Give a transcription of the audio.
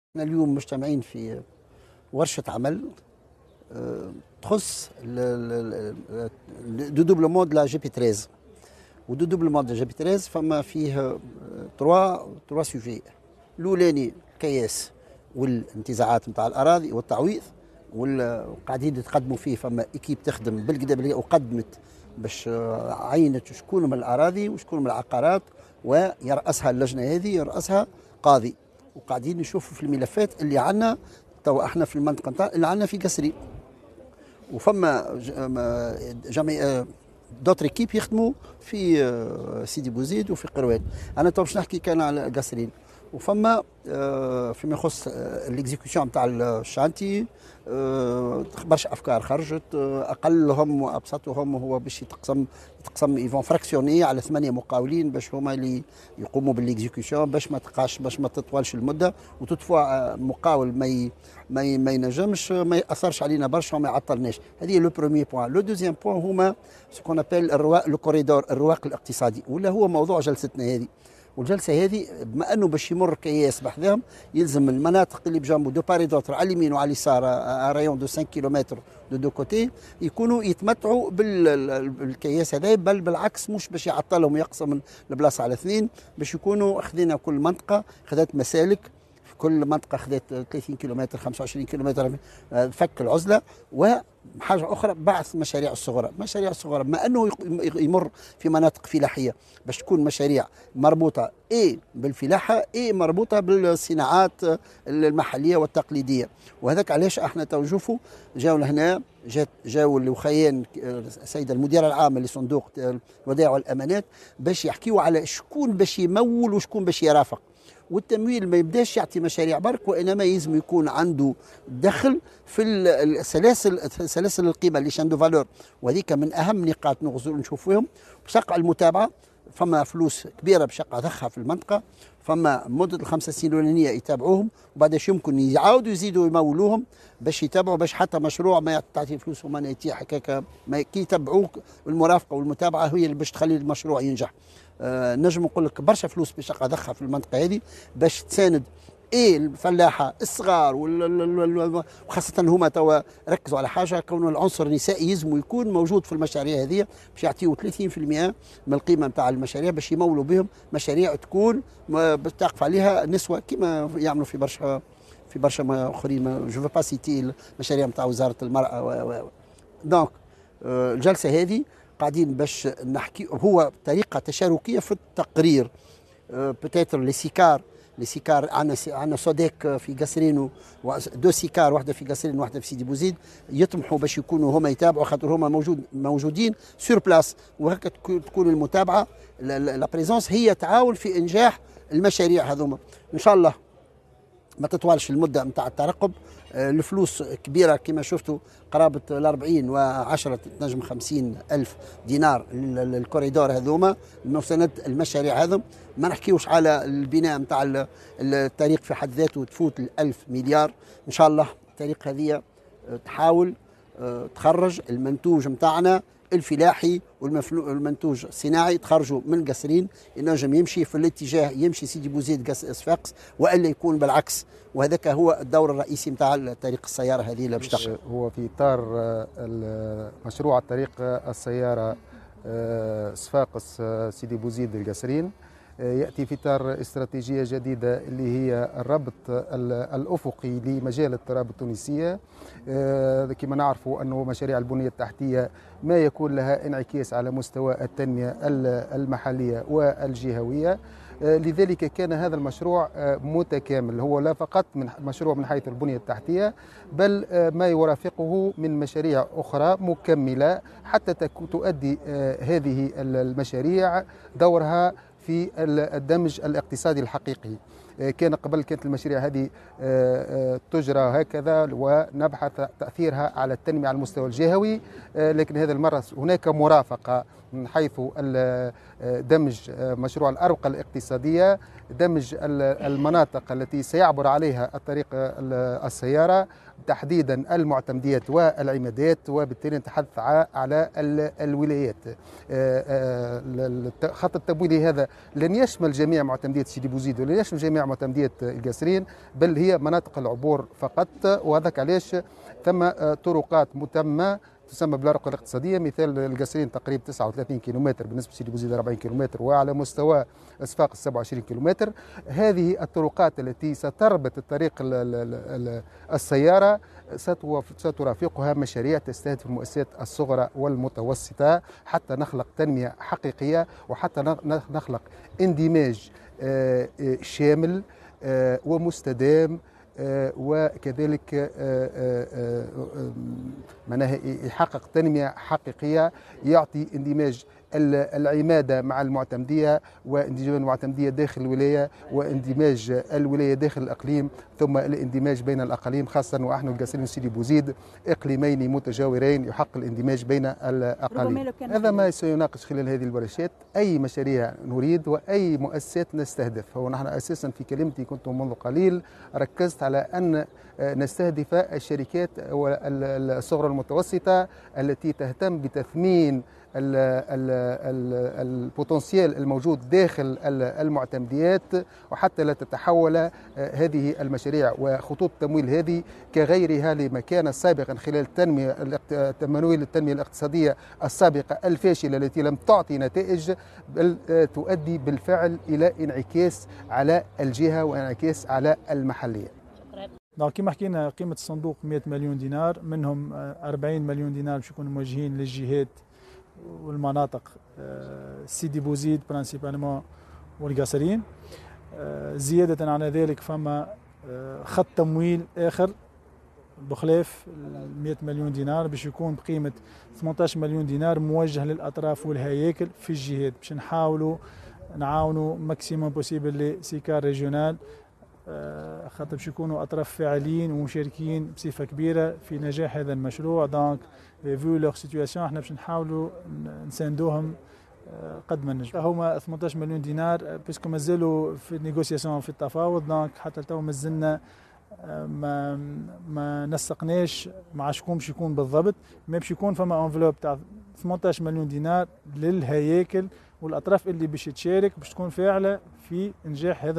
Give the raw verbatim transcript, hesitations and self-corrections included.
احنا اليوم مجتمعين في ورشة عمل آه، تخص دو دوبلومون دو لا جي بي ثلاثة ودو دوبلومون دو جي بي ثلاثة فما فيه تروا تروا سوجي. الاولاني الكياس والانتزاعات نتاع الاراضي والتعويض، وقاعدين يتقدموا فيه. فما ايكيب تخدم بالكدا بالكدا وقدمت باش آه، عينت شكون من الاراضي وشكون من العقارات، ويرأسها اللجنه هذه، يرأسها قاضي. وقاعدين نشوفوا في الملفات اللي عندنا توا احنا في المنطقه نتاع اللي عندنا في قسري، وفما جميع دوتر ايكيب يخدموا في آه، سيدي بوزيد وفي قروان. انا تو باش نحكي كان على قسرين. وفما آه، فيما يخص الاكزيكيوشن نتاع الشانتي آه، برشا افكار خرجت. آه، اقلهم وابسطهم هو باش يتقسم يتقسم ايفون فراكسيوني على ثمانيه مقاولين باش هما اللي يقوموا بالاكزيكيوشن، باش ما تبقاش باش ما تطولش المده وتدفع آه، مقاول ما ي... ما ي... ما ينجمش ما ياثرش علينا برشا وما يعطلناش. هذه لو بروميير بوان. لو دوزيام بوان هما سكون ابيل الرواق لو كوريدور، الرواق الاقتصادي، ولا هو موضوع جلستنا هذه. والجلسه هذه بما انه باش يمر كياس بحذاهم يلزم المناطق اللي بجنبه دو باري دوتر على اليمين وعلى اليسار رايون دو خمسة كيلومتر دو دو كوتي يكونوا يتمتعوا بالكياس هذا، بل بالعكس مش باش يعطلهم ويقسم من البلاصه على اثنين، باش يكونوا خذينا كل منطقه خذت مسالك، كل منطقه خذت ثلاثين كيلومتر خمسة وعشرين كيلومتر فك العزله. وحاجه اخرى بعث مشاريع الصغرى. مشاريع الصغرى بما انه يمر في مناطق فلاحيه باش تكون مشاريع مربوطه اي بالفلاحه اي مربوطه بالصناعات المحليه والتقليديه. وهذاك علاش احنا تو نشوفوا جاوا لهنا، جات جاوا الوخيان السيده المديره العامه لصندوق الودائع والامانات باش يحكيوا على شكون باش يمول وشكون باش يرافق. والتمويل ما يبداش يعطي مشاريع برك، وانما يلزم يكون عنده دخل في السلاسل سلاسل القيمه اللي عنده فالور. وهذيك من اهم نقاط نشوف فيهم. بشق المتابعه فما فلوس كبيره بشق ضخها في المنطقه، فما مده الخمس سنين الاولانيه يتابعوهم وبعدش يمكن يعاودوا يزيدوا يمولوهم باش يتابعوا، باش حتى مشروع ما تعطي فلوس وما يتيح هكاك. كي يتبعوك المرافقه والمتابعه هي اللي باش تخلي المشروع ينجح. آه نجم نقول لك برشا فلوس باش ضخها في المنطقه هذه باش تساند ايه الفلاحه الصغار، وخاصه هما توا ركزوا على حاجه، كون العنصر النسائي يلزم يكون موجود في المشاريع هذه باش يعطيوا ثلاثين بالمئة من القيمه نتاع المشاريع باش يمولوا بهم مشاريع تكون تقف عليها نسوه كما يعملوا في برشا في برشا اخرين. جو با سيتي المشاريع نتاع وزاره المراه. دونك الجلسه هذه قاعدين باش نحكي، هو طريقه تشاركيه في التقرير. بتاتر لي سيكار لي سيكار عندنا عندنا سوديك في قصرين، دو سيكار، واحده في قصرين واحده في سيدي بوزيد، يطمحوا باش يكونوا هما يتابعوا خاطر هما موجود موجودين سور بلاس. وهكا تكون المتابعه لا بريزونس هي تعاون في انجاح المشاريع هذوما. ان شاء الله ما تطولش المده نتاع الترقب. الفلوس كبيره كما شفتوا، قرابه الأربعين وعشرة تنجم خمسين ألف دينار الكوريدور هذوما المستند المشاريع هذم. ما نحكيوش على البناء نتاع الطريق في حد ذاته تفوت الألف مليار. إن شاء الله الطريق هذه تحاول تخرج المنتوج نتاعنا الفلاحي والمنتوج الصناعي تخرجوا من قصرين، ينجم يمشي في الاتجاه يمشي سيدي بوزيد صفاقس، والا يكون بالعكس. وهذاك هو الدور الرئيسي نتاع طريق السياره هذه اللي باش تقع. هو في اطار مشروع طريق السياره صفاقس سيدي بوزيد القصرين، يأتي في إطار استراتيجية جديدة اللي هي الربط الأفقي لمجال الترابط التونسية. كما نعرفوا أنه مشاريع البنية التحتية ما يكون لها انعكاس على مستوى التنمية المحلية والجهوية، لذلك كان هذا المشروع متكامل، هو لا فقط من مشروع من حيث البنية التحتية بل ما يرافقه من مشاريع أخرى مكملة حتى تؤدي هذه المشاريع دورها في الدمج الاقتصادي الحقيقي. كان قبل كانت المشاريع هذه تجرى هكذا ونبحث تأثيرها على التنمية على المستوى الجهوي، لكن هذه المرة هناك مرافقة من حيث دمج مشروع الأروقة الاقتصادية، دمج المناطق التي سيعبر عليها الطريق السيارة، تحديدا المعتمديات والعمادات، وبالتالي نتحدث على الولايات. خط التمويلي هذا لن يشمل جميع معتمديات سيدي بوزيد ولن يشمل جميع معتمديات القصرين، بل هي مناطق العبور فقط. وهذاك علاش ثم طرقات متمة تسمى بالأروقة الاقتصادية، مثال القصرين تقريبا تسعة وثلاثين كيلومتر، بالنسبة لسيدي بوزيد أربعين كيلومتر، وعلى مستوى صفاقس سبعة وعشرين كيلومتر. هذه الطرقات التي ستربط الطريق السيارة سترافقها مشاريع تستهدف المؤسسات الصغرى والمتوسطة، حتى نخلق تنمية حقيقية وحتى نخلق اندماج شامل ومستدام، وكذلك معناها يحقق تنمية حقيقية، يعطي اندماج العمادة مع المعتمدية، واندماج المعتمدية داخل الولاية، واندماج الولاية داخل الأقليم، ثم الاندماج بين الأقاليم، خاصة ونحن القصرين وسيدي بوزيد إقليمين متجاورين يحقق الاندماج بين الأقاليم. هذا ما سيناقش خلال هذه الورشات، أي مشاريع نريد وأي مؤسسات نستهدف. ونحن أساسا في كلمتي كنت منذ قليل ركزت على أن نستهدف الشركات الصغرى المتوسطة التي تهتم بتثمين البوتنسيال الموجود داخل المعتمديات، وحتى لا تتحول هذه المشاريع وخطوط التمويل هذه كغيرها لما كان سابقا خلال التنمية تمويل التنمية الاقتصادية السابقة الفاشلة التي لم تعطي نتائج، بل تؤدي بالفعل إلى انعكاس على الجهة وانعكاس على المحلية. كما حكينا قيمة الصندوق مئة مليون دينار، منهم أربعين مليون دينار باش يكونوا موجهين للجهات والمناطق سيدي بوزيد برانسيبالمون والقصرين. زيادة على ذلك فما خط تمويل آخر بخلاف مئة مليون دينار باش يكون بقيمة ثمانية عشر مليون دينار موجه للأطراف والهياكل في الجهات، باش نحاولوا نعاونوا ماكسيموم بوسيبل لي سيكار ريجيونال، خاطر باش يكونوا أطراف فاعلين ومشاركين بصفة كبيرة في نجاح هذا المشروع. دونك فيو لوغ سيتواسيون احنا باش نحاولوا نساندوهم قد ما نجم. هما ثمانية عشر مليون دينار باسكو مازالوا في النيغوسياسيون في التفاوض، دونك حتى تو مازلنا ما ما نسقناش مع شكون باش يكون بالضبط، ما باش يكون فما انفلوب تاع ثمانية عشر مليون دينار للهياكل والاطراف اللي باش تشارك باش تكون فاعله في انجاح هذا